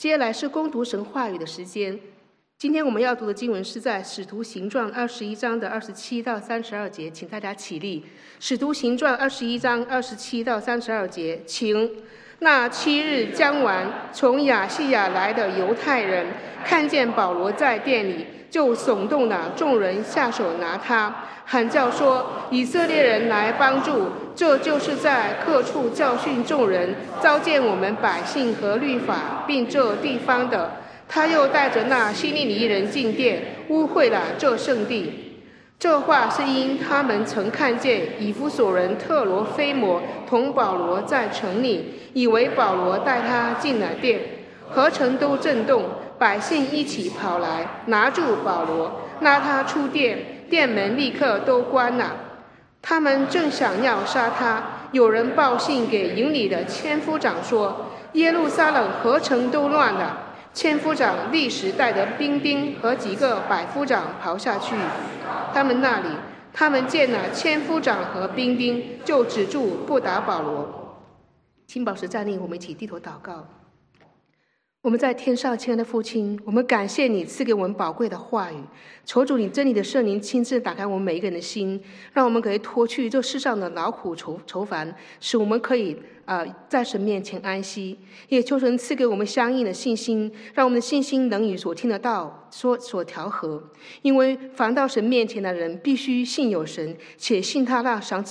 接下来是攻读神话语的时间。今天我们要读的经文是在《使徒行传》21章的27到32节，请大家起立。《使徒行传》21章27到32节，请。那7日将完，从亚细亚来的犹太人看见保罗在殿里，就耸动了众人下手拿他，喊叫说：以色列人来帮助！这就是在各处教训众人，糟践我们百姓和律法，并这地方的。他又带着那希利尼人进殿，污秽了这圣地。这话是因他们曾看见以弗所人特罗菲摩同保罗在城里，以为保罗带他进了殿，合城都震动，百姓一起跑来拿住保罗，拉他出殿，殿门立刻都关了。他们正想要杀他，有人报信给营里的千夫长说，耶路撒冷合城都乱了。千夫长立时带着兵丁和几个百夫长跑下去，他们见了千夫长和兵丁，就止住不打保罗。请保持站立，我们一起低头祷告。我们在天上亲爱的父亲，我们感谢你赐给我们宝贵的话语，求主你真理的圣灵亲自打开我们每一个人的心，让我们可以脱去这世上的劳苦愁烦，使我们可以在神面前安息。也求神赐给我们相应的信心，让我们的信心能与所听得到所调和。因为凡到神面前的人，必须信有神，且信他赏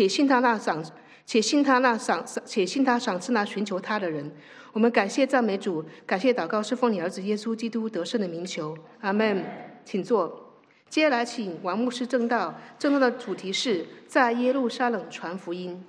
赐那寻求他的人。我们感谢赞美主，感谢祷告是奉你儿子耶稣基督得胜的名求，阿们。请坐。接下来请王牧师正道，正道的主题是在耶路撒冷传福音。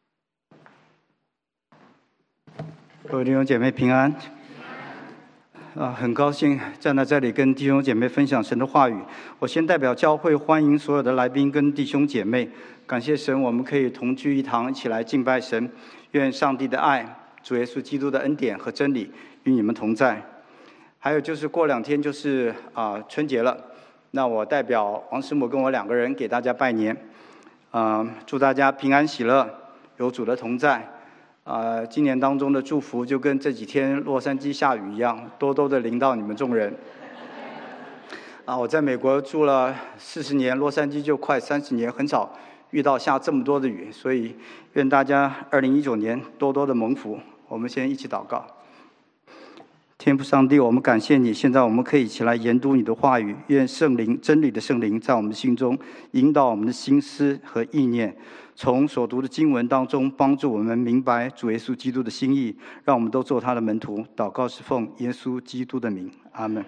各位弟兄姐妹平安。很高兴站在这里跟弟兄姐妹分享神的话语。我先代表教会欢迎所有的来宾跟弟兄姐妹，感谢神我们可以同聚一堂，一起来敬拜神。愿上帝的爱、主耶稣基督的恩典和真理与你们同在。还有就是过2天就是春节了，那我代表王师母跟我2个人给大家拜年，祝大家平安喜乐，有主的同在。今年当中的祝福就跟这几天洛杉矶下雨一样，多多的临到你们众人。我在美国住了40年，洛杉矶就快30年，很少遇到下这么多的雨，所以愿大家2019年多多的蒙福。我们先一起祷告。天父上帝，我们感谢你，现在我们可以一起来研读你的话语，愿圣灵真理的圣灵在我们心中引导我们的心思和意念，从所读的经文当中帮助我们明白主耶稣基督的心意，让我们都做他的门徒。祷告是奉耶稣基督的名，阿们。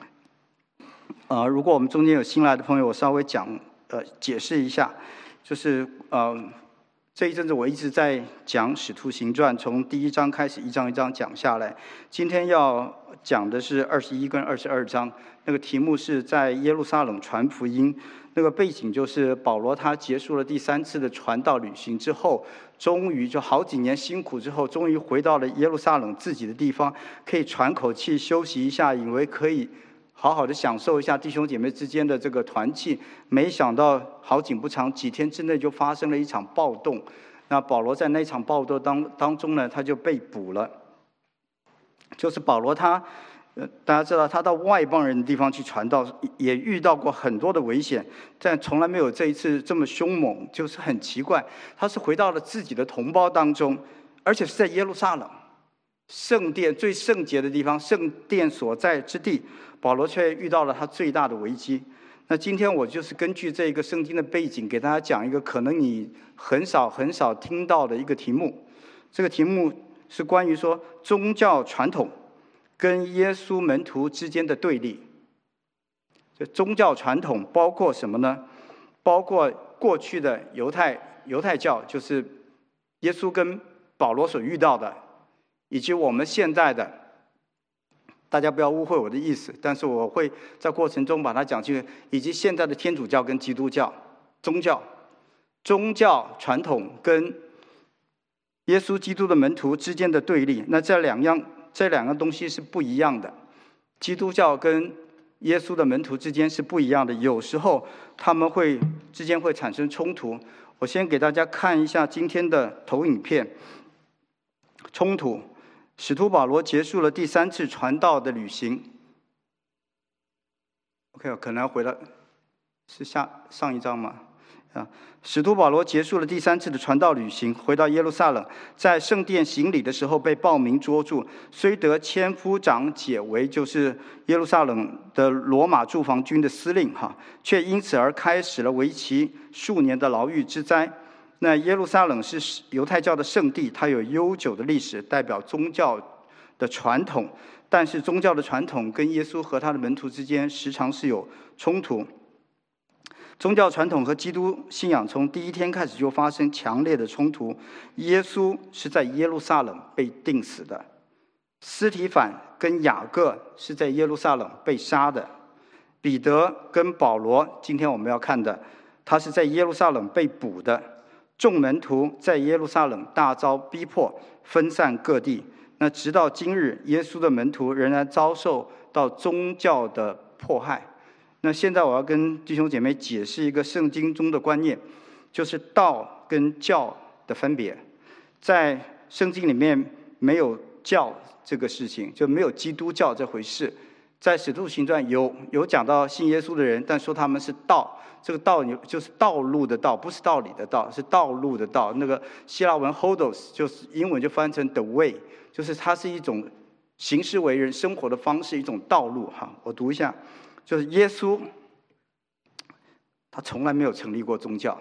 如果我们中间有新来的朋友，我稍微解释一下，就是这一阵子我一直在讲《使徒行传》，从第1章开始，一章一章讲下来。今天要讲的是21跟22章，那个题目是在耶路撒冷传福音。那个背景就是保罗他结束了第3次的传道旅行之后，终于就好几年辛苦之后，终于回到了耶路撒冷自己的地方，可以喘口气休息一下，以为可以好好的享受一下弟兄姐妹之间的这个团契，没想到好景不长，几天之内就发生了一场暴动。那保罗在那场暴动当中呢，他就被捕了。就是保罗他大家知道他到外邦人的地方去传道，也遇到过很多的危险，但从来没有这一次这么凶猛，就是很奇怪。他是回到了自己的同胞当中，而且是在耶路撒冷圣殿最圣洁的地方，圣殿所在之地，保罗却遇到了他最大的危机。那今天我就是根据这个圣经的背景，给大家讲一个可能你很少听到的一个题目。这个题目是关于说宗教传统跟耶稣门徒之间的对立。这宗教传统包括什么呢？包括过去的犹太教，就是耶稣跟保罗所遇到的，以及我们现在的，大家不要误会我的意思，但是我会在过程中把它讲清楚，以及现在的天主教跟基督教宗教传统跟耶稣基督的门徒之间的对立。那这两个东西是不一样的，基督教跟耶稣的门徒之间是不一样的，有时候他们之间会产生冲突。我先给大家看一下今天的投影片。冲突使徒保罗结束了第3次传道的旅行。OK， 可能要回到是上一章吗？使徒保罗结束了第3次的传道旅行，回到耶路撒冷，在圣殿行礼的时候被暴民捉住，虽得千夫长解围，就是耶路撒冷的罗马驻防军的司令，却因此而开始了为期数年的牢狱之灾。那耶路撒冷是犹太教的圣地，它有悠久的历史，代表宗教的传统，但是宗教的传统跟耶稣和他的门徒之间时常是有冲突。宗教传统和基督信仰从第一天开始就发生强烈的冲突。耶稣是在耶路撒冷被钉死的，司提反跟雅各是在耶路撒冷被杀的，彼得跟保罗今天我们要看的，他是在耶路撒冷被捕的。众门徒在耶路撒冷大遭逼迫，分散各地。那直到今日，耶稣的门徒仍然遭受到宗教的迫害。那现在我要跟弟兄姐妹解释一个圣经中的观念，就是道跟教的分别。在圣经里面没有教这个事情，就没有基督教这回事。在使徒行传有讲到信耶稣的人，但说他们是道，这个道就是道路的道，不是道理的道，是道路的道。那个希腊文 hodos 就是英文就翻成 the way， 就是它是一种行事为人生活的方式，一种道路。我读一下，就是耶稣他从来没有成立过宗教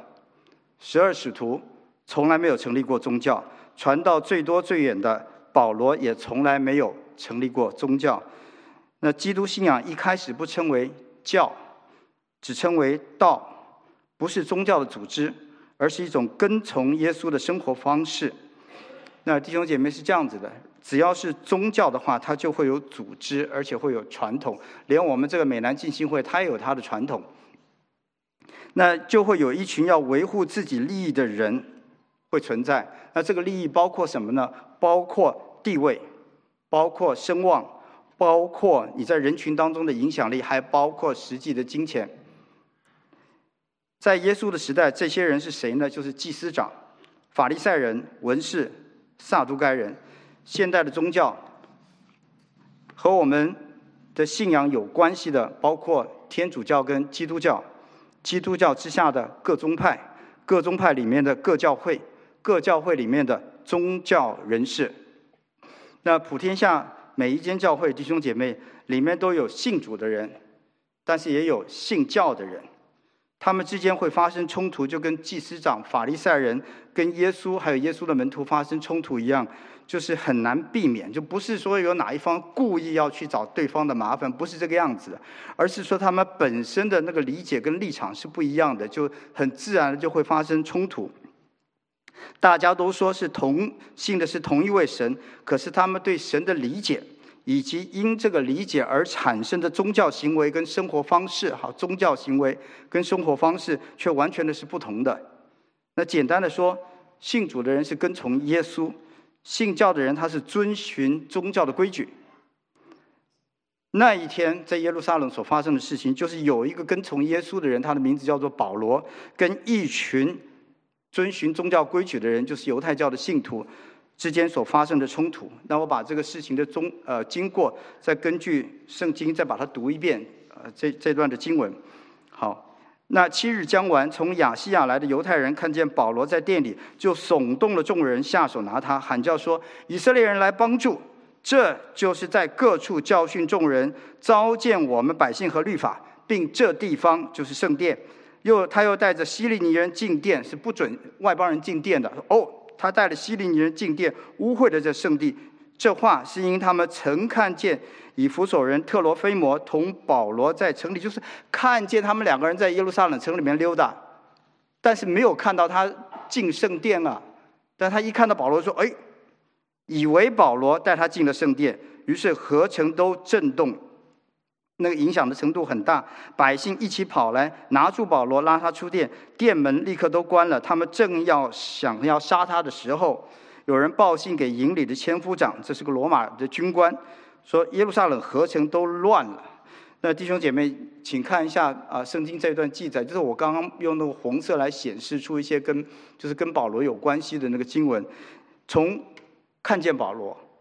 ，12使徒从来没有成立过宗教，传道最多最远的保罗也从来没有成立过宗教。那基督信仰一开始不称为教，只称为道，不是宗教的组织，而是一种跟从耶稣的生活方式。那弟兄姐妹是这样子的，只要是宗教的话，它就会有组织，而且会有传统。连我们这个美南浸信会，它也有它的传统。那就会有一群要维护自己利益的人会存在。那这个利益包括什么呢？包括地位，包括声望，包括你在人群当中的影响力，还包括实际的金钱。在耶稣的时代，这些人是谁呢？就是祭司长、法利赛人、文士、撒都该人。现代的宗教和我们的信仰有关系的，包括天主教跟基督教，基督教之下的各宗派，各宗派里面的各教会，各教会里面的宗教人士。那普天下每一间教会，弟兄姐妹里面都有信主的人，但是也有信教的人，他们之间会发生冲突，就跟祭司长、法利赛人跟耶稣还有耶稣的门徒发生冲突一样，就是很难避免。就不是说有哪一方故意要去找对方的麻烦，不是这个样子，而是说他们本身的那个理解跟立场是不一样的，就很自然的就会发生冲突。大家都说是信的是同一位神，可是他们对神的理解以及因这个理解而产生的宗教行为跟生活方式，宗教行为跟生活方式却完全的是不同的。那简单的说，信主的人是跟从耶稣，信教的人他是遵循宗教的规矩。那一天在耶路撒冷所发生的事情，就是有一个跟从耶稣的人，他的名字叫做保罗，跟一群遵循宗教规矩的人，就是犹太教的信徒之间所发生的冲突。那我把这个事情的经过再根据圣经再把它读一遍，这段的经文。好，那7日将完，从亚细亚来的犹太人看见保罗在殿里，就耸动了众人，下手拿他，喊叫说：以色列人来帮助！这就是在各处教训众人，糟践我们百姓和律法，并这地方就是圣殿。他又带着希利尼人进殿，是不准外邦人进殿的。他带了希利尼人进殿，污秽了这圣地。这话是因他们曾看见以弗所人特罗菲摩同保罗在城里，就是看见他们两个人在耶路撒冷城里面溜达，但是没有看到他进圣殿啊。但他一看到保罗说：以为保罗带他进了圣殿，于是合城都震动，那个影响的程度很大。百姓一起跑来拿住保罗，拉他出殿，殿门立刻都关了。他们正想要杀他的时候，有人报信给营里的千夫长，这是个罗马的军官，说耶路撒冷合城都乱了。那弟兄姐妹请看一下圣经这一段记载，就是我刚刚用那个红色来显示出一些跟保罗有关系的那个经文。从看见保罗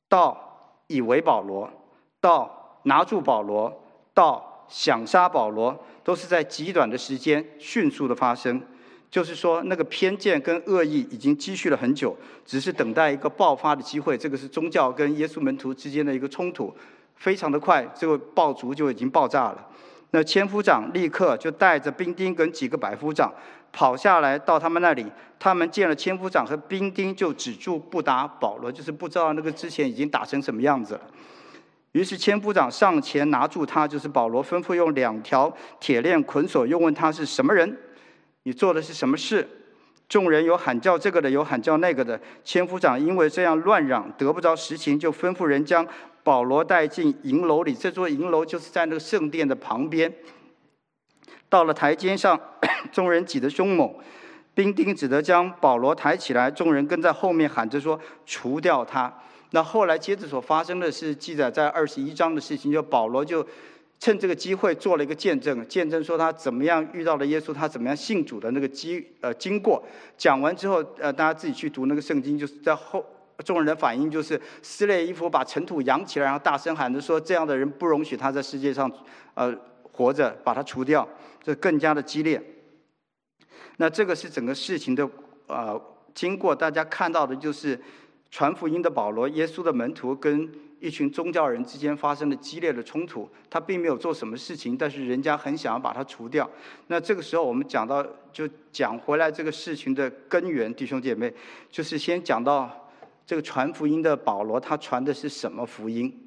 到以为保罗，到拿住保罗，到想杀保罗，都是在极短的时间迅速的发生。就是说，那个偏见跟恶意已经积蓄了很久，只是等待一个爆发的机会。这个是宗教跟耶稣门徒之间的一个冲突，非常的快，这个爆竹就已经爆炸了。那千夫长立刻就带着兵丁跟几个百夫长跑下来到他们那里，他们见了千夫长和兵丁，就止住不打保罗，就是不知道那个之前已经打成什么样子了。于是千夫长上前拿住他，就是保罗，吩咐用2条铁链捆锁，又问他是什么人，你做的是什么事？众人有喊叫这个的，有喊叫那个的。千夫长因为这样乱嚷，得不着实情，就吩咐人将保罗带进营楼里。这座营楼就是在那个圣殿的旁边。到了台阶上，众人挤得凶猛，兵丁只得将保罗抬起来，众人跟在后面喊着说：除掉他。那后来接着所发生的是记载在21章的事情，就保罗就趁这个机会做了一个见证，见证说他怎么样遇到了耶稣，他怎么样信主的那个经过。讲完之后，大家自己去读那个圣经，就是在后众人的反应就是撕裂衣服，把尘土扬起来，然后大声喊着说：这样的人不容许他在世界上活着，把他除掉。这更加的激烈。那这个是整个事情的经过，大家看到的就是传福音的保罗，耶稣的门徒跟一群宗教人之间发生了激烈的冲突。他并没有做什么事情，但是人家很想要把他除掉。那这个时候我们就讲回来这个事情的根源，弟兄姐妹，就是先讲到这个传福音的保罗，他传的是什么福音？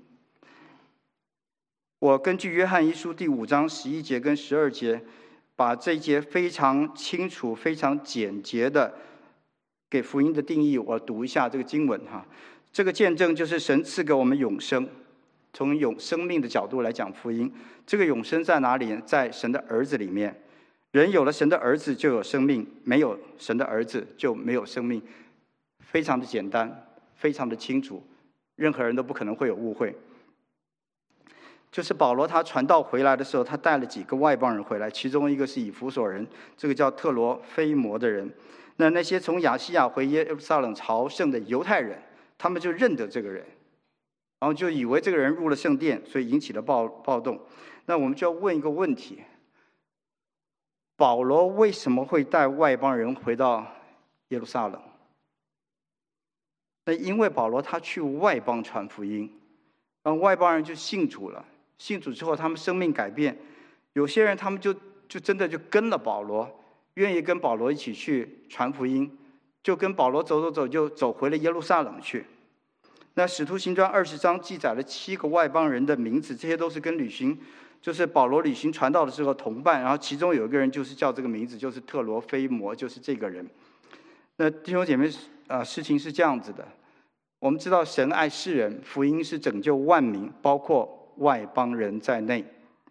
我根据约翰一书第5章11节跟12节，把这一节非常清楚、非常简洁的给福音的定义，我读一下这个经文哈。这个见证就是神赐给我们永生，从生命的角度来讲福音。这个永生在哪里？在神的儿子里面。人有了神的儿子就有生命，没有神的儿子就没有生命。非常的简单，非常的清楚，任何人都不可能会有误会。就是保罗他传道回来的时候，他带了几个外邦人回来，其中一个是以弗所人，这个叫特罗菲摩的人。那些从亚细亚回耶路撒冷朝圣的犹太人，他们就认得这个人，然后就以为这个人入了圣殿，所以引起了暴动。那我们就要问一个问题：保罗为什么会带外邦人回到耶路撒冷？那因为保罗他去外邦传福音，然后外邦人就信主了。信主之后，他们生命改变，有些人他们就真的就跟了保罗，愿意跟保罗一起去传福音，就跟保罗走，就走回了耶路撒冷去。那使徒行传20章记载了7个外邦人的名字，这些都是跟就是保罗旅行传道的时候同伴，然后其中有一个人就是叫这个名字，就是特罗菲摩，就是这个人。那弟兄姐妹，事情是这样子的，我们知道神爱世人，福音是拯救万民，包括外邦人在内。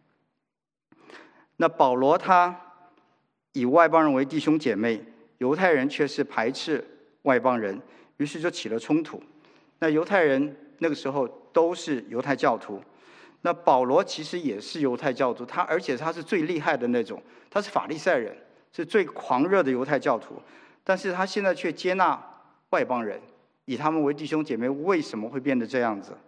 那保罗他以外邦人为弟兄姐妹，犹太人却是排斥外邦人，于是就起了冲突。那犹太人那个时候都是犹太教徒，那保罗其实也是犹太教徒，而且他是最厉害的那种，他是法利赛人，是最狂热的犹太教徒，但是他现在却接纳外邦人，以他们为弟兄姐妹。为什么会变得这样子？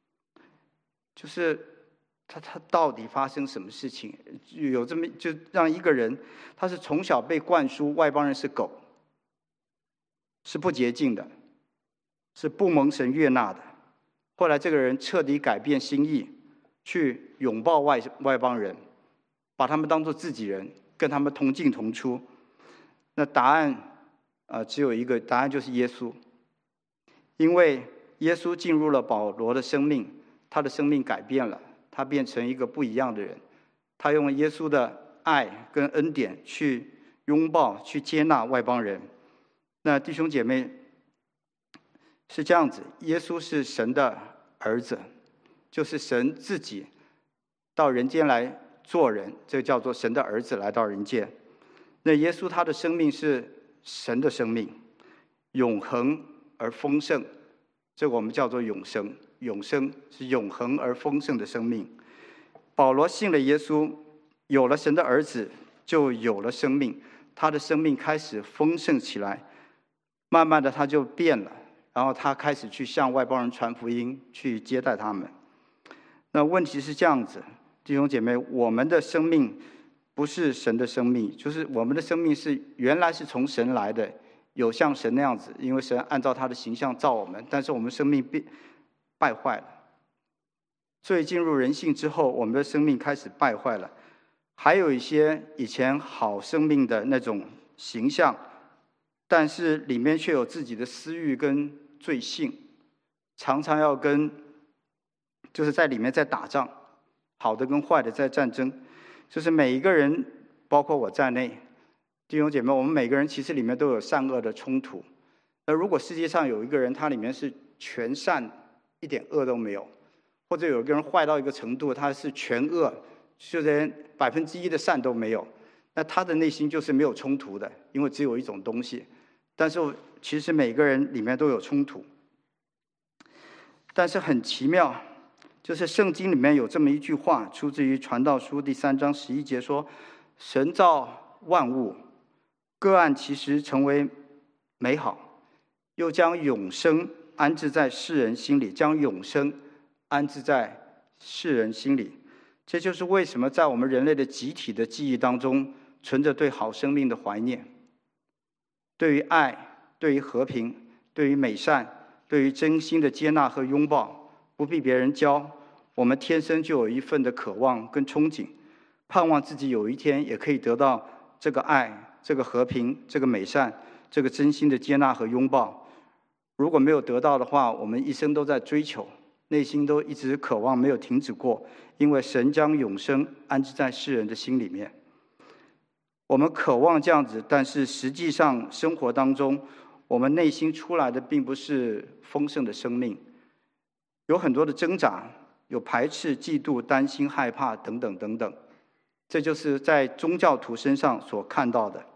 就是他到底发生什么事情？有这么就让一个人，他是从小被灌输外邦人是狗，是不洁净的，是不蒙神悦纳的。后来这个人彻底改变心意，去拥抱外邦人，把他们当作自己人，跟他们同进同出。那答案只有一个，答案就是耶稣。因为耶稣进入了保罗的生命，他的生命改变了，他变成一个不一样的人。他用耶稣的爱跟恩典去拥抱、去接纳外邦人。那弟兄姐妹，是这样子，耶稣是神的儿子，就是神自己到人间来做人，这叫做神的儿子来到人间。那耶稣他的生命是神的生命，永恒而丰盛，这个我们叫做永生。永生是永恒而丰盛的生命。保罗信了耶稣，有了神的儿子，就有了生命，他的生命开始丰盛起来。慢慢的他就变了， 然后他开始去向外邦人传福音，去接待他们。那问题是这样子，弟兄姐妹，我们的生命不是神的生命，就是我们的生命是原来是从神来的，有像神那样子，因为神按照他的形象造我们，但是我们生命败坏了。罪进入人性之后，我们的生命开始败坏了。还有一些以前好生命的那种形象，但是里面却有自己的私欲跟罪性，常常要就是在里面在打仗，好的跟坏的在战争。就是每一个人，包括我在内，弟兄姐妹，我们每个人其实里面都有善恶的冲突。那如果世界上有一个人，他里面是全善，一点恶都没有，或者有一个人坏到一个程度，他是全恶，就连1%的善都没有，那他的内心就是没有冲突的，因为只有一种东西。但是其实每个人里面都有冲突。但是很奇妙，就是圣经里面有这么一句话，出自于传道书第3章11节，说神造万物，各按其实成为美好，又将永生安置在世人心里，将永生安置在世人心里。这就是为什么在我们人类的集体的记忆当中，存着对好生命的怀念，对于爱，对于和平，对于美善，对于真心的接纳和拥抱，不必别人教，我们天生就有一份的渴望跟憧憬，盼望自己有一天也可以得到这个爱，这个和平，这个美善，这个真心的接纳和拥抱。如果没有得到的话，我们一生都在追求，内心都一直渴望，没有停止过，因为神将永生安置在世人的心里面。我们渴望这样子，但是实际上生活当中，我们内心出来的并不是丰盛的生命，有很多的挣扎，有排斥、嫉妒、担心、害怕等等等等。这就是在宗教徒身上所看到的。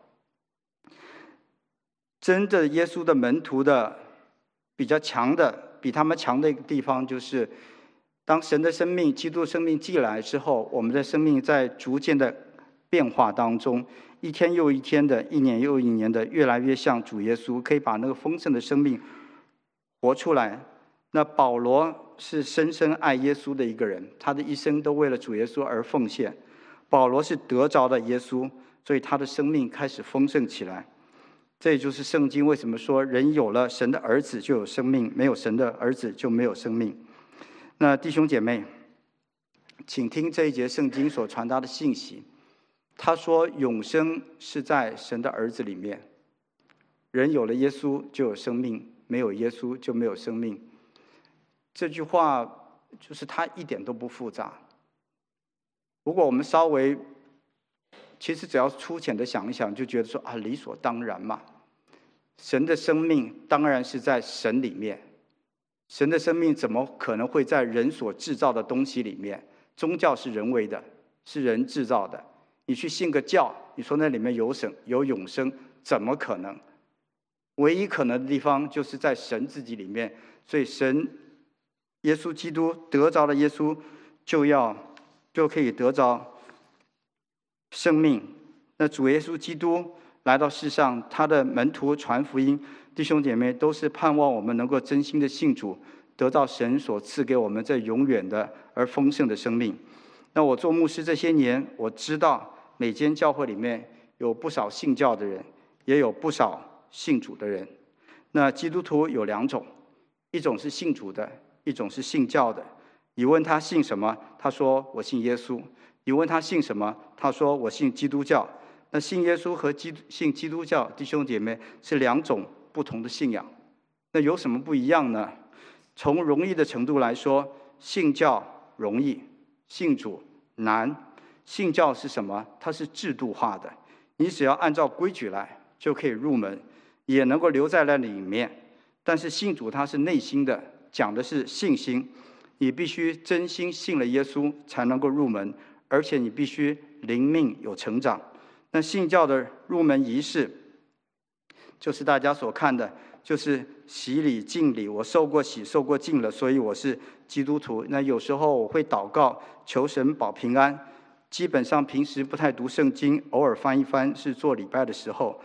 真的耶稣的门徒的比较强的，比他们强的一个地方，就是当神的生命、基督的生命寄来之后，我们的生命在逐渐的变化当中，一天又一天的，一年又一年的，越来越像主耶稣，可以把那个丰盛的生命活出来。那保罗是深深爱耶稣的一个人，他的一生都为了主耶稣而奉献。保罗是得着的耶稣，所以他的生命开始丰盛起来。这也就是圣经为什么说人有了神的儿子就有生命，没有神的儿子就没有生命。那弟兄姐妹，请听这一节圣经所传达的信息。他说永生是在神的儿子里面，人有了耶稣就有生命，没有耶稣就没有生命。这句话就是它一点都不复杂。如果我们稍微其实只要粗浅的想一想，就觉得说啊，理所当然嘛。神的生命当然是在神里面，神的生命怎么可能会在人所制造的东西里面？宗教是人为的，是人制造的。你去信个教，你说那里面有永生，怎么可能？唯一可能的地方就是在神自己里面。所以神耶稣基督得着了耶稣，就可以得着生命。那主耶稣基督来到世上，他的门徒传福音，弟兄姐妹都是盼望我们能够真心的信主，得到神所赐给我们这永远的而丰盛的生命。那我做牧师这些年，我知道每间教会里面有不少信教的人，也有不少信主的人。那基督徒有2种，一种是信主的，一种是信教的。你问他信什么，他说我信耶稣。你问他信什么，他说我信基督教。那信耶稣和信基督教，弟兄姐妹，是2种不同的信仰。那有什么不一样呢？从容易的程度来说，信教容易，信主难。信教是什么？它是制度化的，你只要按照规矩来就可以入门，也能够留在那里面。但是信主它是内心的，讲的是信心，你必须真心信了耶稣才能够入门，而且你必须灵命有成长。那信教的入门仪式，就是大家所看的，就是洗礼敬礼，我受过洗受过敬了，所以我是基督徒。那有时候我会祷告求神保平安，基本上平时不太读圣经，偶尔翻一翻是做礼拜的时候。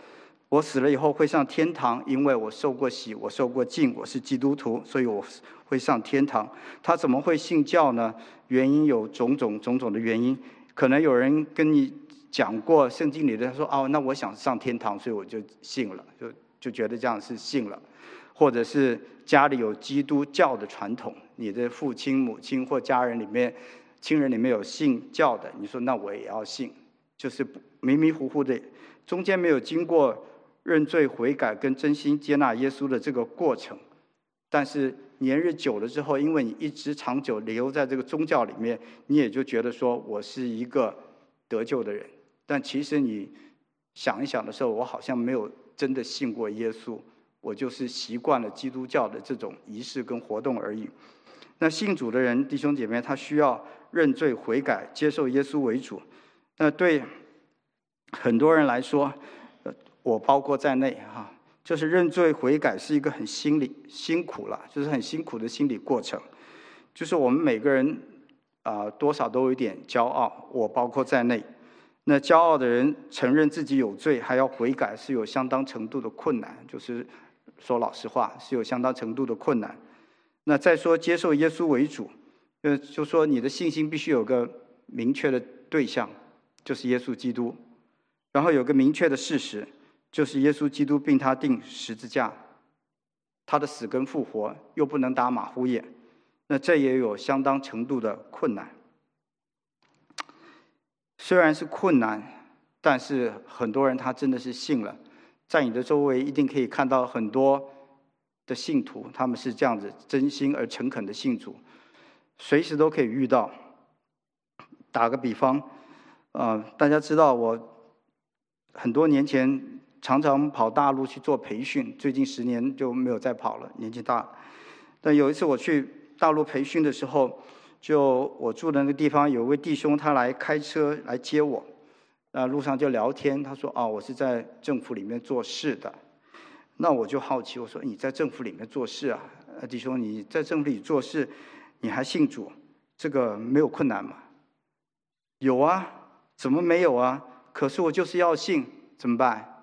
我死了以后会上天堂，因为我受过洗，我受过浸，我是基督徒，所以我会上天堂。他怎么会信教呢？原因有种种的原因。可能有人跟你讲过圣经里的，他说哦，那我想上天堂，所以我就信了，就觉得这样是信了。或者是家里有基督教的传统，你的父亲母亲或家人里面亲人里面有信教的，你说那我也要信，就是迷迷糊糊的，中间没有经过认罪悔改跟真心接纳耶稣的这个过程。但是年日久了之后，因为你一直长久留在这个宗教里面，你也就觉得说我是一个得救的人。但其实你想一想的时候，我好像没有真的信过耶稣，我就是习惯了基督教的这种仪式跟活动而已。那信主的人，弟兄姐妹，他需要认罪悔改，接受耶稣为主。那对很多人来说，我包括在内就是认罪悔改是一个很辛苦了，就是很辛苦的心理过程。就是我们每个人多少都有一点骄傲，我包括在内。那骄傲的人承认自己有罪，还要悔改，是有相当程度的困难。就是说老实话，是有相当程度的困难。那再说接受耶稣为主，就说你的信心必须有个明确的对象，就是耶稣基督，然后有个明确的事实，就是耶稣基督并他钉十字架，他的死跟复活又不能打马虎眼，那这也有相当程度的困难。虽然是困难，但是很多人他真的是信了。在你的周围一定可以看到很多的信徒，他们是这样子真心而诚恳的信主，随时都可以遇到。打个比方，大家知道我很多年前常常跑大陆去做培训，最近10年就没有再跑了，年纪大了。但有一次我去大陆培训的时候，就我住的那个地方有位弟兄，他来开车来接我，路上就聊天，他说我是在政府里面做事的。那我就好奇，我说你在政府里面做事啊，弟兄你在政府里做事，你还信主，这个没有困难吗？有啊，怎么没有啊？可是我就是要信，怎么办？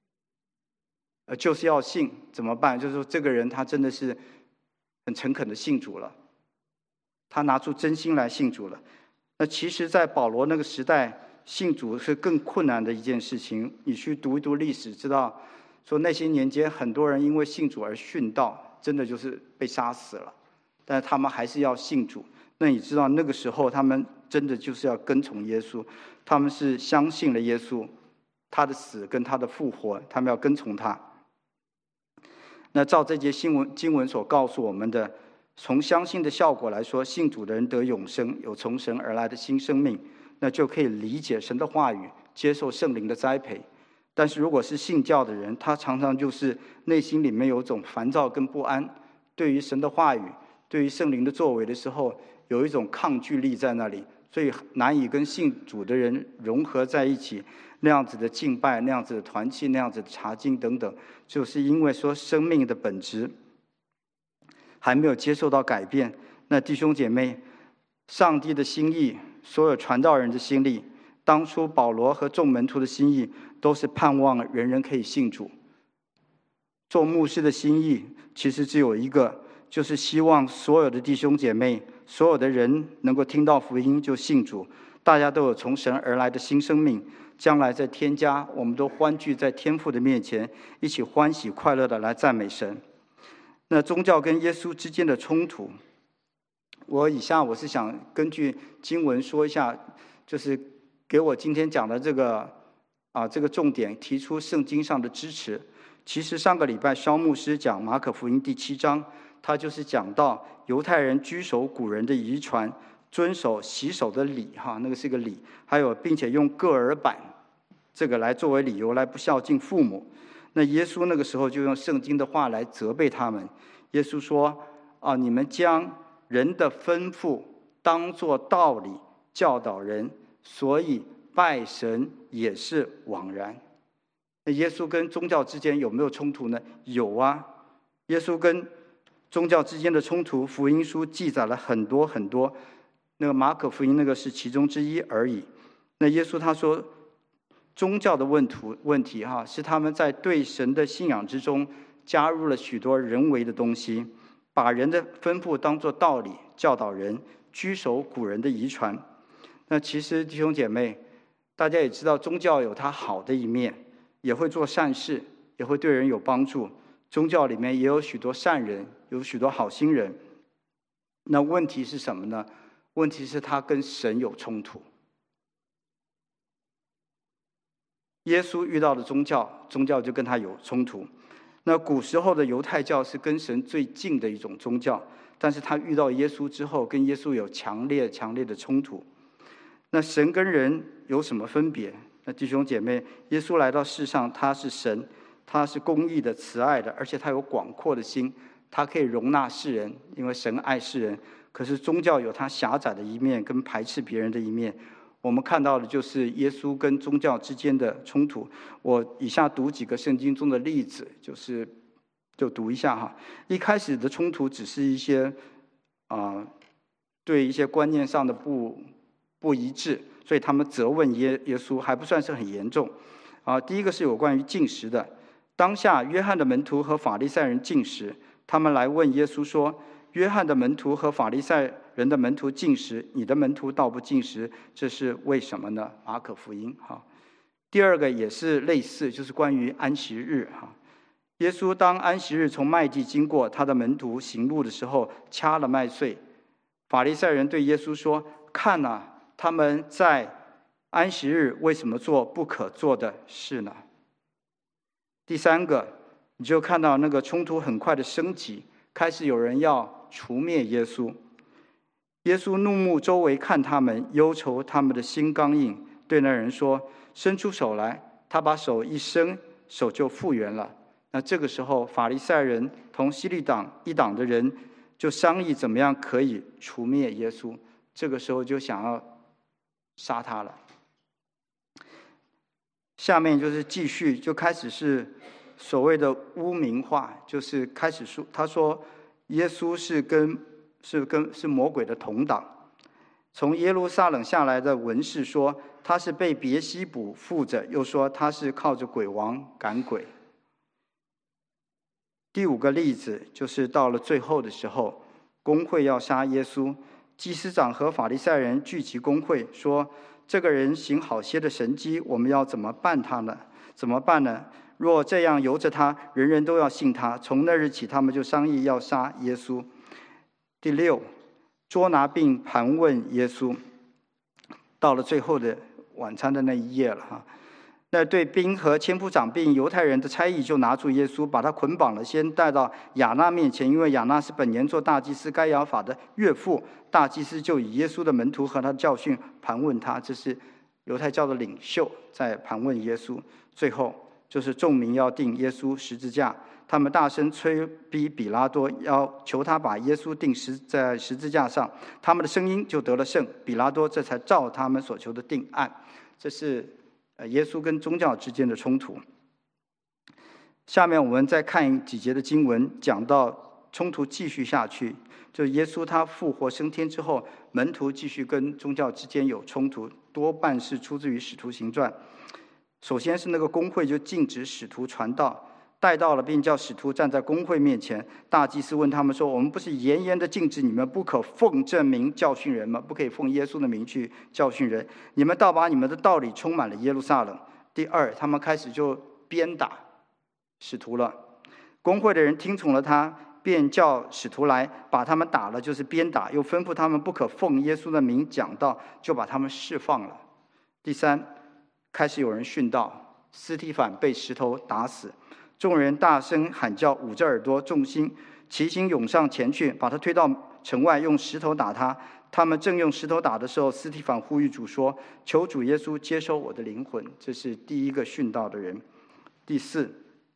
就是要信，怎么办？就是说这个人他真的是很诚恳的信主了，他拿出真心来信主了。那其实在保罗那个时代，信主是更困难的一件事情。你去读一读历史，知道说那些年间很多人因为信主而殉道，真的就是被杀死了，但是他们还是要信主。那你知道那个时候他们真的就是要跟从耶稣，他们是相信了耶稣，他的死跟他的复活，他们要跟从他。那照这节经文所告诉我们的，从相信的效果来说，信主的人得永生，有从神而来的新生命，那就可以理解神的话语，接受圣灵的栽培。但是如果是信教的人，他常常就是内心里面有种烦躁跟不安，对于神的话语，对于圣灵的作为的时候，有一种抗拒力在那里，所以难以跟信主的人融合在一起。那样子的敬拜，那样子的团契，那样子的查经等等，就是因为说生命的本质还没有接受到改变。那弟兄姐妹，上帝的心意，所有传道人的心意，当初保罗和众门徒的心意，都是盼望人人可以信主。做牧师的心意其实只有一个，就是希望所有的弟兄姐妹，所有的人能够听到福音就信主，大家都有从神而来的新生命，将来在天家，我们都欢聚在天父的面前，一起欢喜快乐的来赞美神。那宗教跟耶稣之间的冲突，以下我是想根据经文说一下，就是给我今天讲的这个重点提出圣经上的支持。其实上个礼拜肖牧师讲马可福音第7章，他就是讲到犹太人居守古人的遗传，遵守洗手的礼，那个是个礼，还有并且用各耳板这个来作为理由来不孝敬父母。那耶稣那个时候就用圣经的话来责备他们。耶稣说你们将人的吩咐当作道理教导人，所以拜神也是枉然。那耶稣跟宗教之间有没有冲突呢？有啊。耶稣跟宗教之间的冲突，福音书记载了很多很多，那个马可福音那个是其中之一而已。那耶稣他说， 宗教的问题是他们在对神的信仰之中加入了许多人为的东西，把人的吩咐当作道理教导人，居守古人的遗传。那其实弟兄姐妹，大家也知道宗教有它好的一面，也会做善事，也会对人有帮助。宗教里面也有许多善人，有许多好心人。那问题是什么呢？问题是他跟神有冲突。耶稣遇到的宗教就跟他有冲突。那古时候的犹太教是跟神最近的一种宗教，但是他遇到耶稣之后，跟耶稣有强烈的冲突。那神跟人有什么分别？那弟兄姐妹，耶稣来到世上，他是神，他是公义的、慈爱的，而且他有广阔的心，他可以容纳世人，因为神爱世人。可是宗教有他狭窄的一面，跟排斥别人的一面。我们看到的就是耶稣跟宗教之间的冲突。我以下读几个圣经中的例子，就读一下哈。一开始的冲突只是一些对一些观念上的不一致，所以他们责问耶稣，还不算是很严重。第一个是有关于禁食的。当下约翰的门徒和法利赛人禁食，他们来问耶稣说：约翰的门徒和法利赛人的门徒禁食，你的门徒倒不禁食，这是为什么呢？马可福音。第二个也是类似，就是关于安息日。耶稣当安息日从麦地经过，他的门徒行路的时候掐了麦穗。法利赛人对耶稣说：看啊，他们在安息日为什么做不可做的事呢？第三个，你就看到那个冲突很快的升级，开始有人要除灭耶稣。耶稣怒目周围看他们，忧愁他们的心刚硬，对那人说：伸出手来。他把手一伸，手就复原了。那这个时候，法利赛人同希律党一党的人就商议怎么样可以除灭耶稣。这个时候就想要杀他了。下面就是继续，就开始是所谓的污名化，就是开始说，他说耶稣是魔鬼的同党。从耶路撒冷下来的文士说他是被别西卜附着，又说他是靠着鬼王赶鬼。第五个例子就是到了最后的时候，公会要杀耶稣，祭司长和法利赛人聚集公会，说这个人行好些的神迹，我们要怎么办他呢？怎么办呢？若这样由着他，人人都要信他。从那日起，他们就商议要杀耶稣。第六，捉拿并盘问耶稣。到了最后的晚餐的那一夜了那对兵和千夫长并犹太人的差役就拿住耶稣，把他捆绑了，先带到亚那面前，因为亚那是本年做大祭司该亚法的岳父。大祭司就以耶稣的门徒和他的教训盘问他，这是犹太教的领袖在盘问耶稣。最后就是众民要钉耶稣十字架，他们大声催逼比拉多，要求他把耶稣钉在十字架上，他们的声音就得了胜，比拉多这才照他们所求的定案。这是耶稣跟宗教之间的冲突。下面我们再看几节的经文，讲到冲突继续下去，就是耶稣他复活升天之后，门徒继续跟宗教之间有冲突，多半是出自于使徒行传。首先是那个公会就禁止使徒传道，带到了并叫使徒站在公会面前。大祭司问他们说：我们不是严严的禁止你们不可奉这名教训人吗？不可以奉耶稣的名去教训人，你们倒把你们的道理充满了耶路撒冷。第二，他们开始就鞭打使徒了。公会的人听从了他，便叫使徒来把他们打了，就是鞭打，又吩咐他们不可奉耶稣的名讲道，就把他们释放了。第三，开始有人殉道，司提反被石头打死，众人大声喊叫，捂着耳朵，众心齐心涌上前去，把他推到城外，用石头打他。他们正用石头打的时候，司提反呼吁主说：求主耶稣接收我的灵魂。这是第一个殉道的人。第四，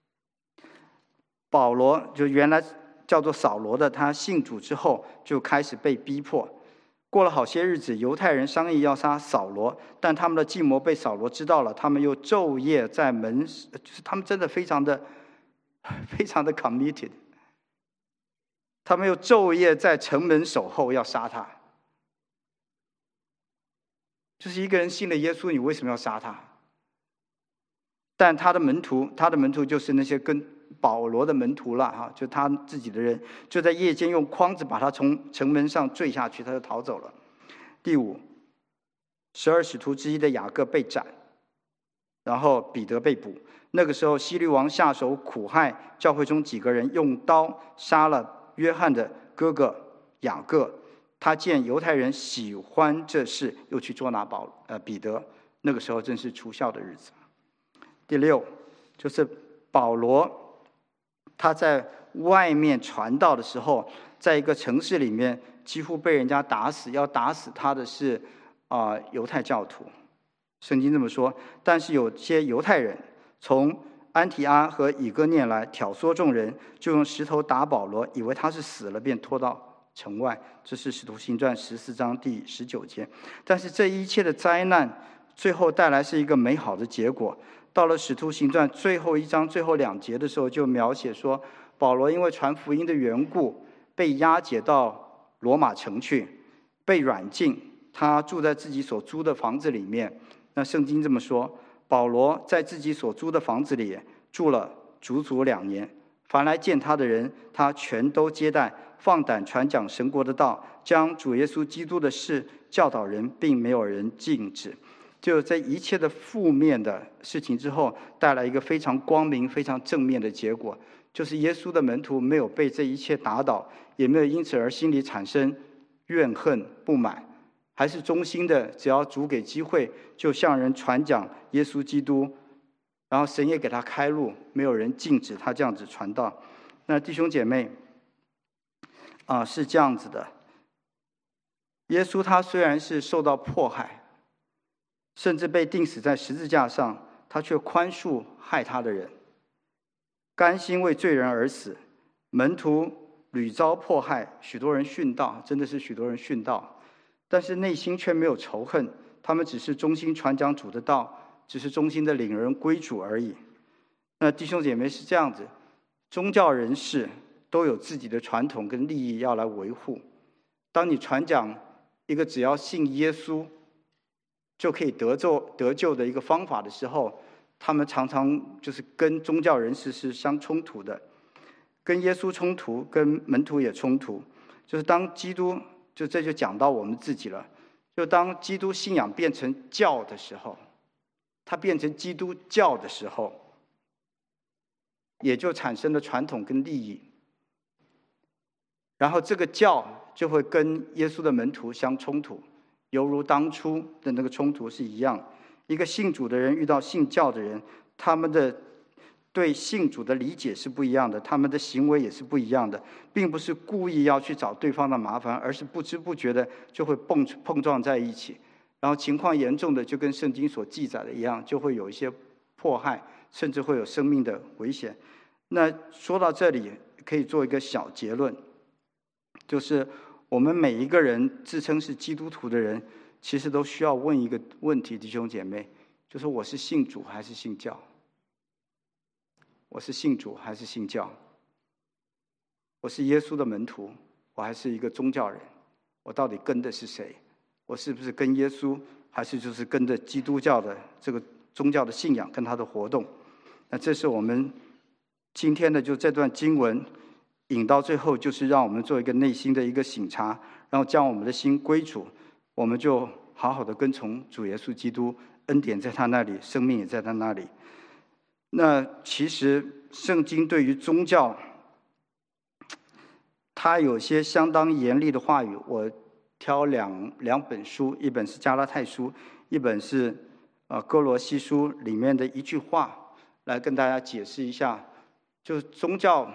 保罗就原来叫做扫罗的，他信主之后就开始被逼迫。过了好些日子，犹太人商议要杀扫罗，但他们的计谋被扫罗知道了，他们又昼夜在门，就是他们真的非常的 committed， 他们又昼夜在城门守候要杀他。就是一个人信了耶稣，你为什么要杀他？ 但他的门徒就是那些跟保罗的门徒了哈，就他自己的人，就在夜间用筐子把他从城门上坠下去，他就逃走了。第五，12使徒之一的雅各被斩，然后彼得被捕。那个时候希律王下手苦害教会中几个人，用刀杀了约翰的哥哥雅各。他见犹太人喜欢这事，又去捉拿彼得。那个时候正是除酵的日子。第六，就是保罗他在外面传道的时候，在一个城市里面几乎被人家打死，要打死他的是犹太教徒。圣经这么说，但是有些犹太人从安提阿和以哥念来挑唆众人，就用石头打保罗，以为他是死了，便拖到城外。这是使徒行传14章第19节。但是这一切的灾难最后带来是一个美好的结果。到了使徒行传最后1章最后2节的时候，就描写说保罗因为传福音的缘故被押解到罗马城去，被软禁，他住在自己所租的房子里面。那圣经这么说，保罗在自己所租的房子里住了足足2年，凡来见他的人，他全都接待，放胆传讲神国的道，将主耶稣基督的事教导人，并没有人禁止。就在一切的负面的事情之后，带来一个非常光明非常正面的结果，就是耶稣的门徒没有被这一切打倒，也没有因此而心里产生怨恨不满，还是忠心的，只要主给机会就向人传讲耶稣基督，然后神也给他开路，没有人禁止他这样子传道。那弟兄姐妹是这样子的，耶稣他虽然是受到迫害，甚至被钉死在十字架上，他却宽恕害他的人，甘心为罪人而死。门徒屡遭迫害，许多人殉道，真的是许多人殉道，但是内心却没有仇恨，他们只是忠心传讲主的道，只是忠心的领人归主而已。那弟兄姐妹是这样子，宗教人士都有自己的传统跟利益要来维护。当你传讲一个只要信耶稣就可以得救的一个方法的时候，他们常常就是跟宗教人士是相冲突的，跟耶稣冲突，跟门徒也冲突。就是当基督，这就讲到我们自己了，就当基督信仰变成教的时候，它变成基督教的时候，也就产生了传统跟利益，然后这个教就会跟耶稣的门徒相冲突，犹如当初的那个冲突是一样。一个信主的人遇到信教的人，他们的对信主的理解是不一样的，他们的行为也是不一样的，并不是故意要去找对方的麻烦，而是不知不觉的就会碰撞在一起，然后情况严重的就跟圣经所记载的一样，就会有一些迫害，甚至会有生命的危险。那说到这里，可以做一个小结论，就是我们每一个人自称是基督徒的人，其实都需要问一个问题，弟兄姐妹，就是我是信主还是信教？我是信主还是信教？我是耶稣的门徒，我还是一个宗教人？我到底跟的是谁？我是不是跟耶稣，还是就是跟着基督教的这个宗教的信仰跟他的活动？那这是我们今天的就这段经文引到最后，就是让我们做一个内心的一个省察，然后将我们的心归主，我们就好好的跟从主耶稣基督，恩典在他那里，生命也在他那里。那其实圣经对于宗教，它有些相当严厉的话语，我挑两本书，一本是加拉太书，一本是哥罗西书里面的一句话，来跟大家解释一下。就是宗教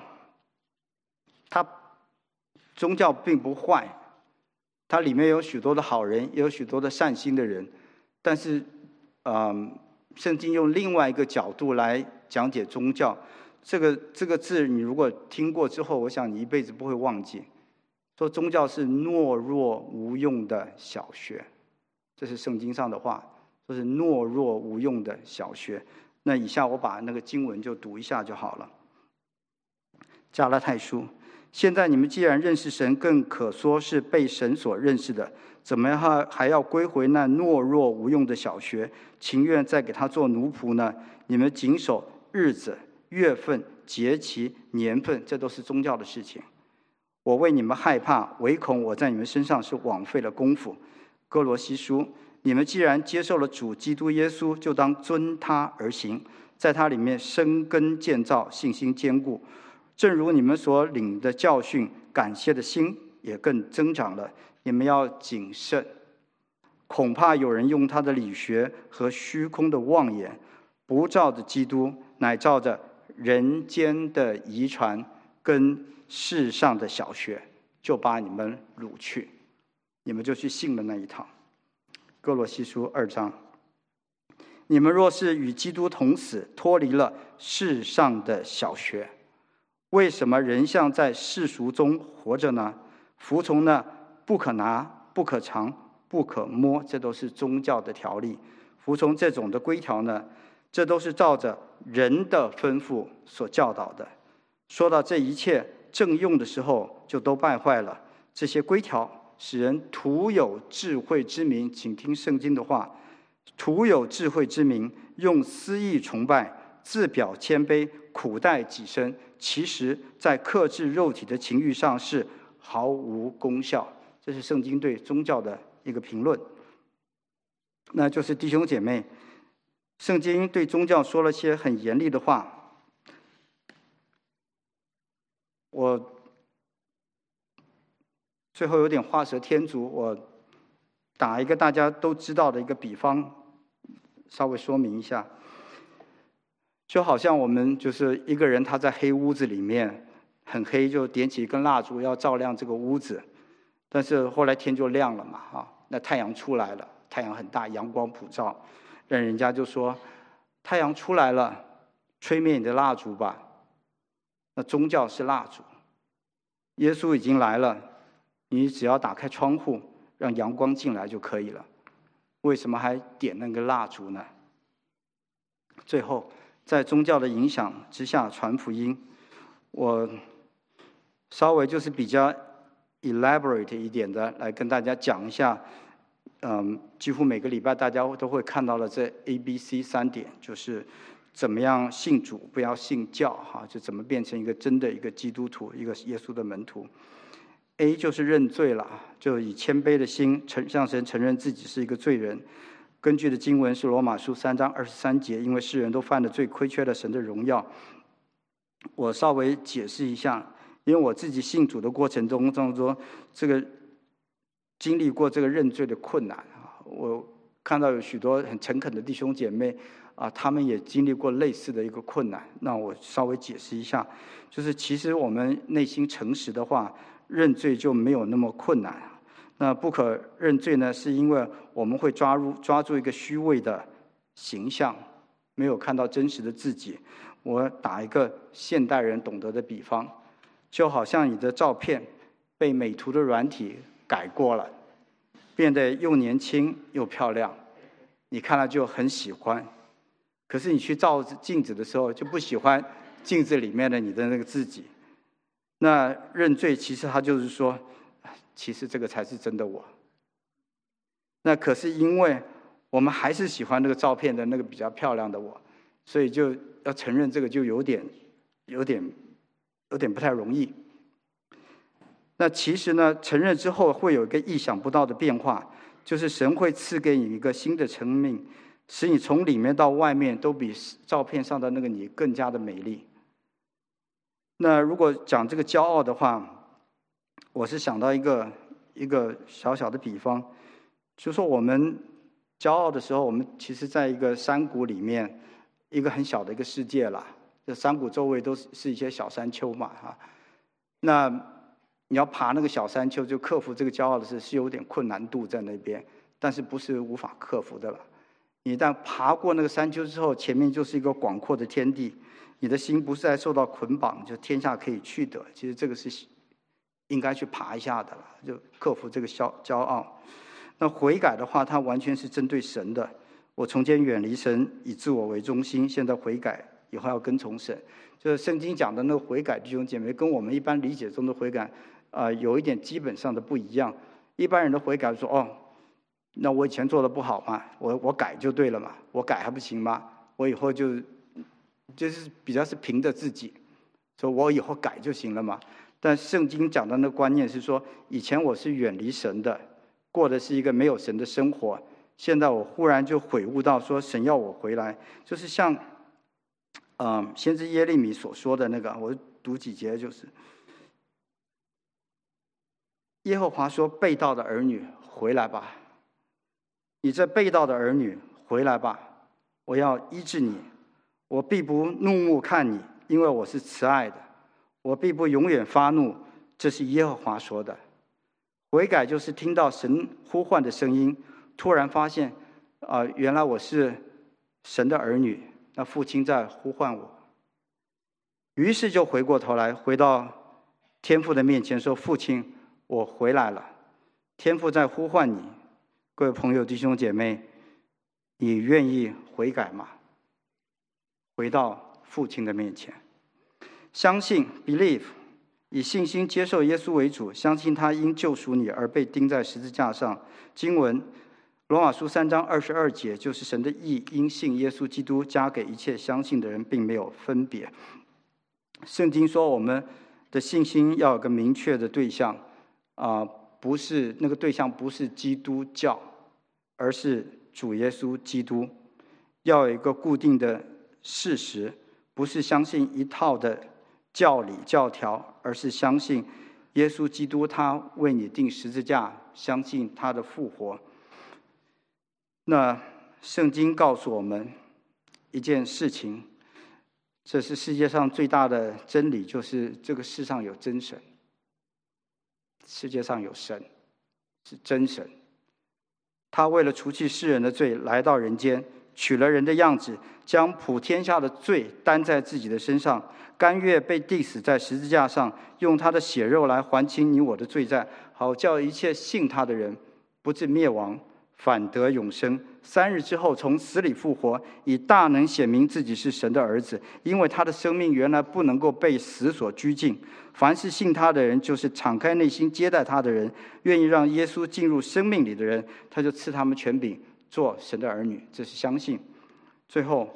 并不坏，它里面有许多的好人，也有许多的善心的人，但是圣经用另外一个角度来讲解宗教，这个字你如果听过之后，我想你一辈子不会忘记。说宗教是懦弱无用的小学，这是圣经上的话，说是懦弱无用的小学。那以下我把那个经文就读一下就好了。加拉太书现在你们既然认识神，更可说是被神所认识的，怎么样还要归回那懦弱无用的小学，情愿再给他做奴仆呢？你们谨守日子、月份、节期、年份，这都是宗教的事情。我为你们害怕，唯恐我在你们身上是枉费了功夫。哥罗西书，你们既然接受了主基督耶稣，就当遵他而行，在他里面生根建造，信心坚固。正如你们所领的教训，感谢的心也更增长了。你们要谨慎，恐怕有人用他的理学和虚空的妄言，不照着基督，乃照着人间的遗传跟世上的小学，就把你们掳去，你们就去信了那一套。哥罗西书2章，你们若是与基督同死，脱离了世上的小学，为什么仍像在世俗中活着呢？服从那不可拿、不可尝、不可摸，这都是宗教的条例。服从这种的规条呢，这都是照着人的吩咐所教导的。说到这一切正用的时候，就都败坏了。这些规条使人徒有智慧之名，请听圣经的话，徒有智慧之名，用私意崇拜，自表谦卑，苦待己身，其实在克制肉体的情欲上是毫无功效。这是圣经对宗教的一个评论。那就是弟兄姐妹，圣经对宗教说了些很严厉的话。我最后有点画蛇添足，我打一个大家都知道的一个比方，稍微说明一下。就好像我们就是一个人，他在黑屋子里面很黑，就点起一根蜡烛要照亮这个屋子，但是后来天就亮了嘛，那太阳出来了，太阳很大，阳光普照，让人家就说太阳出来了，吹灭你的蜡烛吧。那宗教是蜡烛，耶稣已经来了，你只要打开窗户让阳光进来就可以了，为什么还点那个蜡烛呢？最后在宗教的影响之下传福音，我稍微就是比较 elaborate 一点的来跟大家讲一下，几乎每个礼拜大家都会看到了这 ABC 3点，就是怎么样信主，不要信教，就怎么变成一个真的一个基督徒，一个耶稣的门徒。A 就是认罪了，就以谦卑的心向神承认自己是一个罪人。根据的经文是罗马书3章23节，因为世人都犯了罪，亏缺了神的荣耀。我稍微解释一下，因为我自己信主的过程中这个经历过这个认罪的困难，我看到有许多很诚恳的弟兄姐妹他们也经历过类似的一个困难。那我稍微解释一下，就是其实我们内心诚实的话，认罪就没有那么困难。那不可认罪呢，是因为我们会抓住一个虚伪的形象，没有看到真实的自己。我打一个现代人懂得的比方，就好像你的照片被美图的软体改过了，变得又年轻又漂亮，你看了就很喜欢。可是你去照镜子的时候，就不喜欢镜子里面的你的那个自己。那认罪其实他就是说，其实这个才是真的我。那可是因为我们还是喜欢那个照片的那个比较漂亮的我，所以就要承认这个就有点不太容易。那其实呢，承认之后会有一个意想不到的变化，就是神会赐给你一个新的生命，使你从里面到外面都比照片上的那个你更加的美丽。那如果讲这个骄傲的话，我是想到一个小小的比方，就是说我们骄傲的时候，我们其实在一个山谷里面，一个很小的一个世界啦。这山谷周围都是一些小山丘嘛，那你要爬那个小山丘，就克服这个骄傲的是有点困难度在那边，但是不是无法克服的了。你一旦爬过那个山丘之后，前面就是一个广阔的天地，你的心不是在受到捆绑，就天下可以去得。其实这个是应该去爬一下的了，就克服这个骄傲。那悔改的话，它完全是针对神的。我从前远离神，以自我为中心，现在悔改， 以后要跟从神。就是圣经讲的那个悔改，弟兄姐妹，跟我们一般理解中的悔改有一点基本上的不一样。一般人的悔改说，那我以前做的不好嘛，我改就对了嘛，我改还不行吗？我以后就是比较是凭着自己，说我以后改就行了嘛。但圣经讲的那个观念是说，以前我是远离神的，过的是一个没有神的生活，现在我忽然就悔悟到说，神要我回来，就是像先知耶利米所说的那个，我读几节，就是耶和华说，背道的儿女回来吧，你这背道的儿女回来吧，我要医治你，我必不怒目看你，因为我是慈爱的，我必不永远发怒，这是耶和华说的。悔改就是听到神呼唤的声音，突然发现原来我是神的儿女，那父亲在呼唤我，于是就回过头来，回到天父的面前说，父亲，我回来了，天父在呼唤你。各位朋友弟兄姐妹，你愿意悔改吗？回到父亲的面前，相信 believe， 以信心接受耶稣为主，相信他因救赎你而被钉在十字架上。经文罗马书3章22节，就是神的义因信耶稣基督加给一切相信的人，并没有分别。圣经说我们的信心要有个明确的对象，不是那个对象不是基督教，而是主耶稣基督。要有一个固定的事实，不是相信一套的教理教条，而是相信耶稣基督他为你钉十字架，相信他的复活。那圣经告诉我们一件事情，这是世界上最大的真理，就是这个世上有真神，世界上有神，是真神。他为了除去世人的罪，来到人间，取了人的样子，将普天下的罪担在自己的身上，甘愿被钉死在十字架上，用他的血肉来还清你我的罪债，好叫一切信他的人不至灭亡，反得永生。3日之后从死里复活，以大能显明自己是神的儿子，因为他的生命原来不能够被死所拘禁。凡是信他的人，就是敞开内心接待他的人，愿意让耶稣进入生命里的人，他就赐他们权柄做神的儿女。这是相信。最后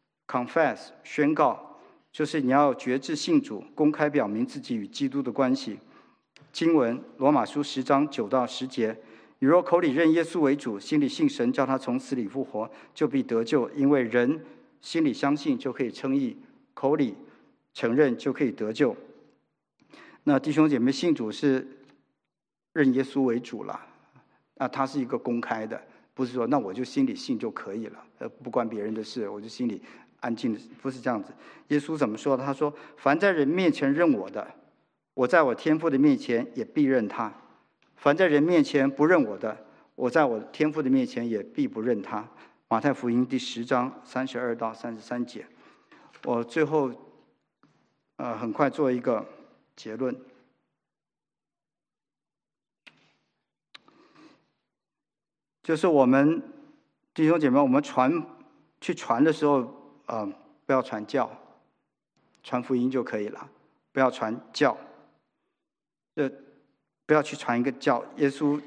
confess 宣告，就是你要决志信主，公开表明自己与基督的关系。经文罗马书10章9到10节，你若口里认耶稣为主，心里信神叫他从死里复活，就必得救。因为人心里相信就可以称义，口里承认就可以得救。那弟兄姐妹，信主是认耶稣为主了，他是一个公开的，不是说那我就心里信就可以了，不关别人的事，我就心里安静的，不是这样子。耶稣怎么说？他说，凡在人面前认我的，我在我天父的面前也必认他；凡在人面前不认我的，我在我天父的面前也必不认他。马太福音第10章32到33节。我最后很快做一个结论，就是我们弟兄姐妹，我们去传的时候，不要传教，传福音就可以了，不要传教，不要去传一个教。耶稣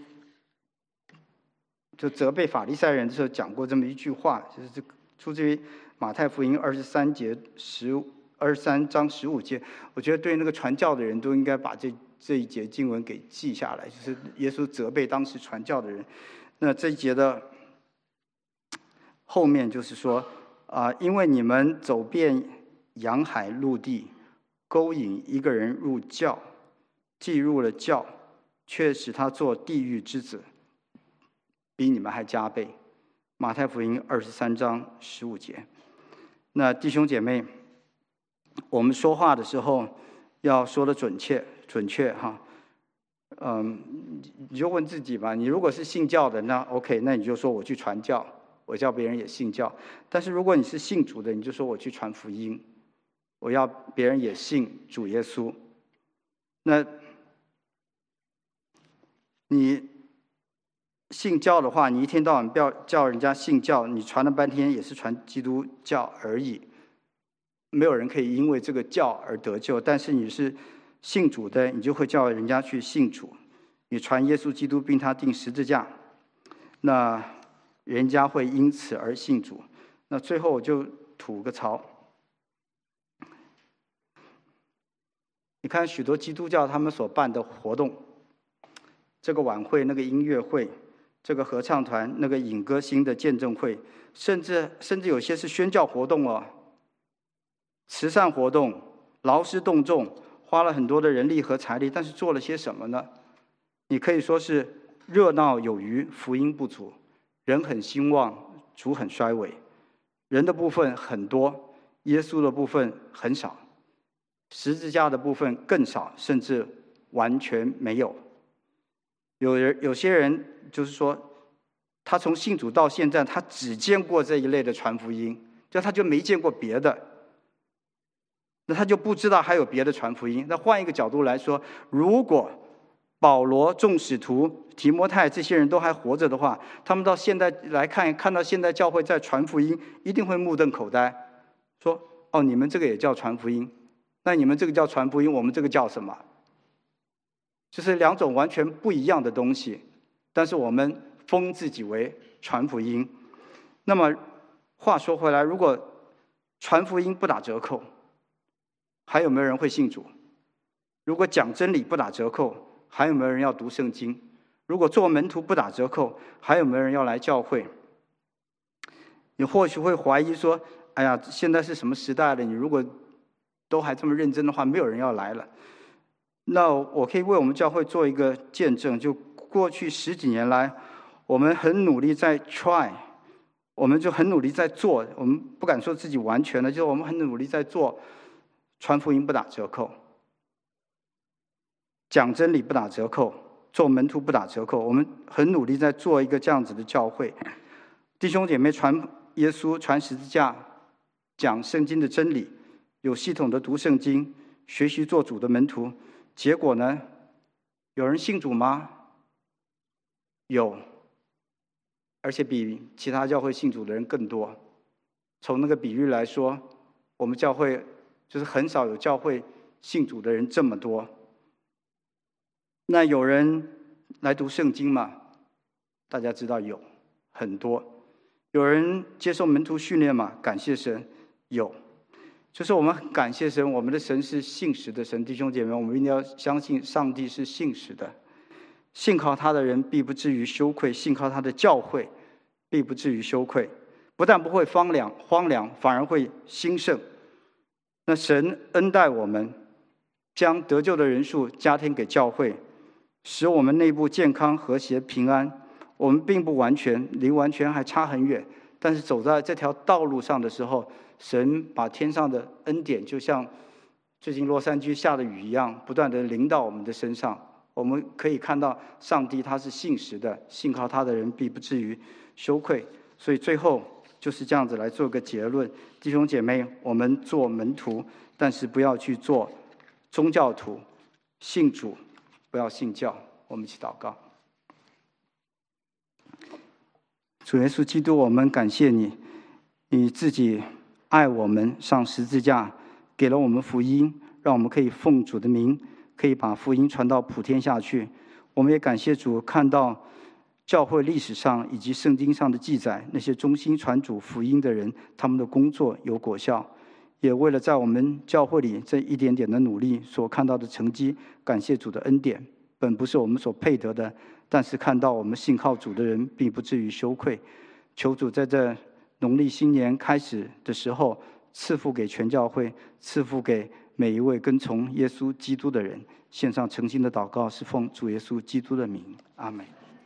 就责备法利赛人的时候讲过这么一句话，就是出自于马太福音23章15节。我觉得对那个传教的人都应该把这一节经文给记下来，就是耶稣责备当时传教的人。那这一节的后面就是说，因为你们走遍洋海陆地，勾引一个人入教，既入了教，却使他做地狱之子，比你们还加倍。马太福音23章15节。那弟兄姐妹，我们说话的时候要说的准确哈。你就问自己吧，你如果是信教的，那 OK， 那你就说我去传教，我叫别人也信教。但是如果你是信主的，你就说我去传福音，我要别人也信主耶稣。那你信教的话，你一天到晚不要叫人家信教，你传了半天也是传基督教而已。 没有人可以因为这个教而得救，但是你是信主的，你就会叫人家去信主，你传耶稣基督并他钉十字架，那人家会因此而信主。那最后我就吐个槽，你看许多基督教他们所办的活动，这个晚会、那个音乐会、这个合唱团、那个引歌星的见证会，甚至有些是宣教活动哦，慈善活动，劳师动众，花了很多的人力和财力，但是做了些什么呢？你可以说是热闹有余，福音不足，人很兴旺，主很衰微，人的部分很多，耶稣的部分很少，十字架的部分更少，甚至完全没有。有些人就是说，他从信主到现在，他只见过这一类的传福音，他就没见过别的，那他就不知道还有别的传福音。那换一个角度来说，如果保罗、众使徒、提摩太这些人都还活着的话，他们到现在来看到现在教会在传福音，一定会目瞪口呆，说：“哦，你们这个也叫传福音？那你们这个叫传福音，我们这个叫什么？”就是两种完全不一样的东西，但是我们封自己为传福音。那么话说回来，如果传福音不打折扣，还有没有人会信主？如果讲真理不打折扣，还有没有人要读圣经？如果做门徒不打折扣，还有没有人要来教会？你或许会怀疑说：“哎呀，现在是什么时代了？你如果都还这么认真的话，没有人要来了。”那我可以为我们教会做一个见证，就过去10几年来，我们很努力在 try， 我们就很努力在做，我们不敢说自己完全的，就是我们很努力在做，传福音不打折扣，讲真理不打折扣，做门徒不打折扣，我们很努力在做一个这样子的教会。弟兄姐妹传耶稣、传十字架、讲圣经的真理，有系统的读圣经，学习做主的门徒。结果呢？有人信主吗？有，而且比其他教会信主的人更多。从那个比率来说，我们教会就是很少有教会信主的人这么多。那有人来读圣经吗？大家知道有很多。有人接受门徒训练吗？感谢神，有。就是我们很感谢神，我们的神是信实的神。弟兄姐妹，我们一定要相信上帝是信实的，信靠他的人必不至于羞愧，信靠他的教会必不至于羞愧。不但不会荒凉，反而会兴盛。那神恩待我们，将得救的人数加添给教会，使我们内部健康、和谐、平安。我们并不完全，离完全还差很远，但是走在这条道路上的时候，神把天上的恩典，就像最近洛杉矶下的雨一样，不断的临到我们的身上。我们可以看到上帝他是信实的，信靠他的人必不至于羞愧。所以最后就是这样子来做个结论，弟兄姐妹，我们做门徒，但是不要去做宗教徒，信主不要信教。我们一起祷告。主耶稣基督，我们感谢你，你自己爱我们，上十字架，给了我们福音，让我们可以奉主的名，可以把福音传到普天下去。我们也感谢主，看到教会历史上以及圣经上的记载，那些忠心传主福音的人，他们的工作有果效。也为了在我们教会里这一点点的努力所看到的成绩，感谢主的恩典。本不是我们所配得的，但是看到我们信靠主的人并不至于羞愧。求主在这农历新年开始的时候，赐福给全教会，赐福给每一位跟从耶稣基督的人。献上诚心的祷告，是奉主耶稣基督的名，阿们。